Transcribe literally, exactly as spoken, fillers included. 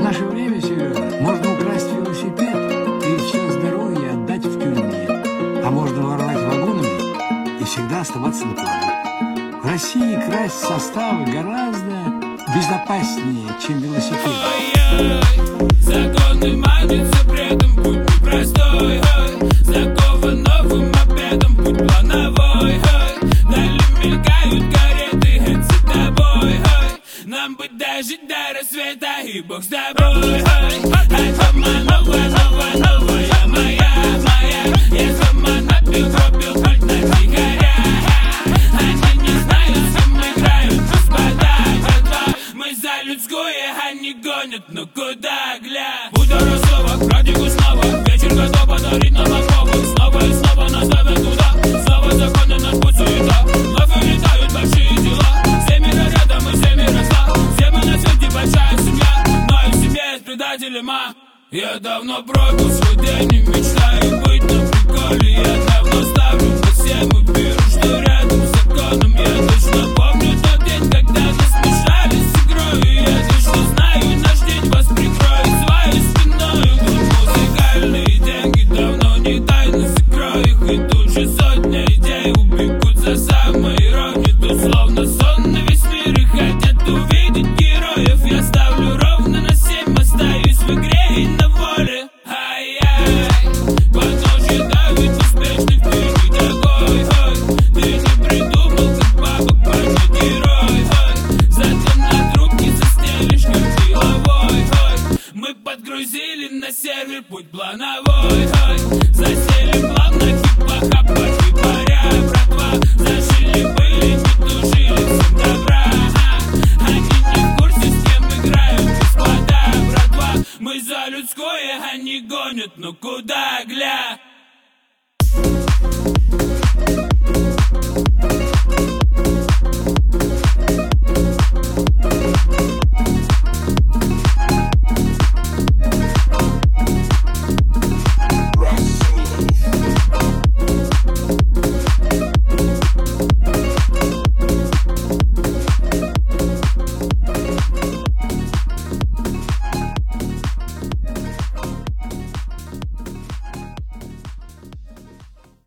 наше время, Сережа, можно украсть велосипед и все здоровье отдать в тюрьме. А можно воровать вагонами и всегда оставаться на плаву. В России красть составы гораздо безопаснее, чем велосипед. Ой-ой, законы манятся, при этом путь непростой. Ой, знакомо новым обедом, путь плановой. Ой, дали мелькают кареты, это за тобой. Ой, нам бы дожить до рассвета, и Бог с тобой. Ой, а дома новая, новая, новая моя, моя. Я сама напил, пропил, хоть на тихоря. Они не знают, с кем играют, господа, братва. Мы за людское, они гонят, ну куда, гля. Будь дорослого, радику снова. Вечер готов подарить нам основу. Снова и снова нас ставят туда. Снова законы, наш путь суета. Вновь улетают большие дела. Семеро рядом и семеро сна. Все мы на свете большая семья. Но и в семье есть предатели, ма. Я давно пропил свой день и мечтаю быть на приколе. Я давно ставлю по всем и беру, что рядом с законом. Я точно помню тот день, когда нас смешали с игрой. И я точно знаю, наш день вас прикроет своей спиной. Тут музыкальные деньги давно не тайны, закрой их. И тут же сотня идей убегут за самой иронией. Тут словно сон на весь мир и хотят увидеть героев. Я ставлю ровно на семь, остаюсь в игре и на воле. Ай-яй, подножье давит успешный впереди такой. Ой, ты не придумал, как бабок поднять герой. Ой, зато на труп не застелишь, как деловой. Ой, мы подгрузили на сервер путь плановой. Ой, засели плавно, хип-хап, пошли паря, братва. Зашили были, не тужили, всем добра. Они не в курсе, с кем играют, господа, братва. Мы за людское, они гонят, ну куда, гля.